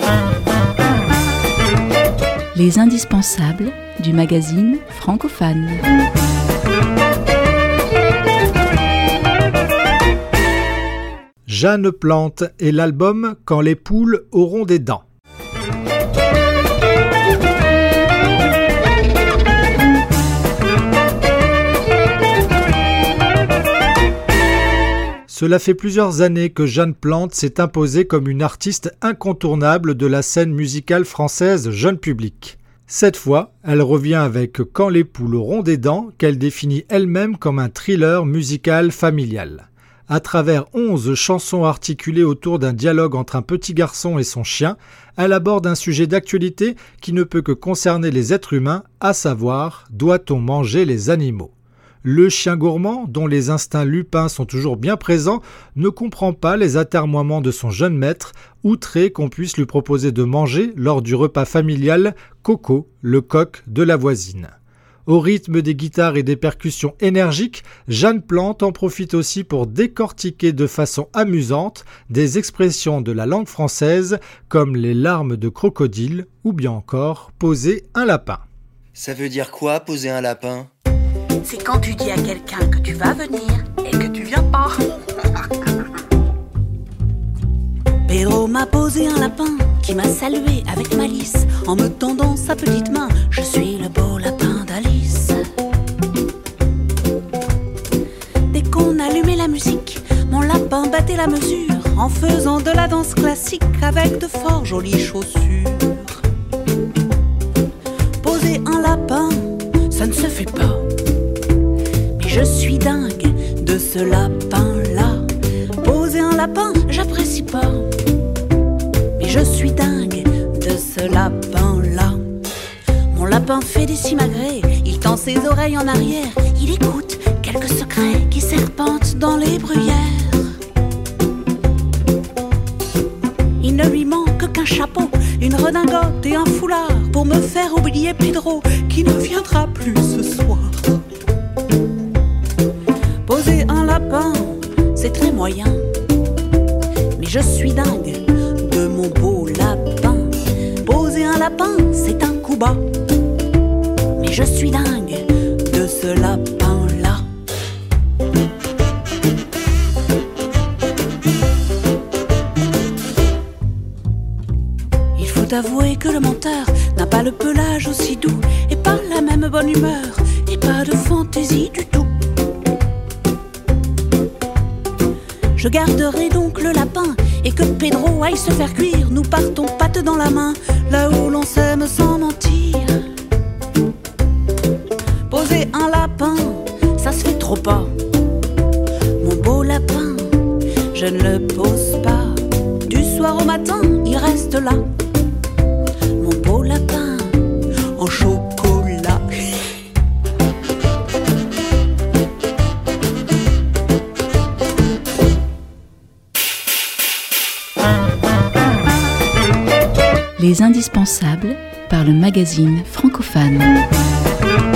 Les indispensables du magazine Francophone. Jeanne Plante et l'album « Quand les poules auront des dents ». Cela fait plusieurs années que Jeanne Plante s'est imposée comme une artiste incontournable de la scène musicale française jeune public. Cette fois, elle revient avec « Quand les poules auront des dents » qu'elle définit elle-même comme un thriller musical familial. À travers 11 chansons articulées autour d'un dialogue entre un petit garçon et son chien, elle aborde un sujet d'actualité qui ne peut que concerner les êtres humains, à savoir, doit-on manger les animaux ? Le chien gourmand, dont les instincts lupins sont toujours bien présents, ne comprend pas les atermoiements de son jeune maître, outré qu'on puisse lui proposer de manger lors du repas familial Coco, le coq de la voisine. Au rythme des guitares et des percussions énergiques, Jeanne Plante en profite aussi pour décortiquer de façon amusante des expressions de la langue française comme les larmes de crocodile ou bien encore poser un lapin. Ça veut dire quoi, poser un lapin ? C'est quand tu dis à quelqu'un que tu vas venir et que tu viens pas. Pedro m'a posé un lapin qui m'a salué avec malice en me tendant sa petite main. Je suis le beau lapin d'Alice. Dès qu'on allumait la musique, mon lapin battait la mesure en faisant de la danse classique avec de fort jolies chaussures. Poser un lapin, ça ne se fait pas. Je suis dingue de ce lapin-là. Poser un lapin, j'apprécie pas. Mais je suis dingue de ce lapin-là. Mon lapin fait des simagrées, il tend ses oreilles en arrière. Il écoute quelques secrets qui serpentent dans les bruyères. Il ne lui manque qu'un chapeau, une redingote et un foulard pour me faire oublier Pedro qui ne viendra plus ce soir. Poser un lapin, c'est très moyen. Mais je suis dingue de mon beau lapin. Poser un lapin, c'est un coup bas. Mais je suis dingue de ce lapin-là. Il faut avouer que le menteur n'a pas le pelage aussi doux et pas la même bonne humeur et pas de fantaisie du tout. Je garderai donc le lapin et que Pedro aille se faire cuire. Nous partons patte dans la main, là où l'on s'aime sans mentir. Poser un lapin, ça se fait trop pas. Mon beau lapin, je ne le pose pas. Du soir au matin, il reste là. Mon beau lapin, en chocolat. Les indispensables par le magazine Francophone.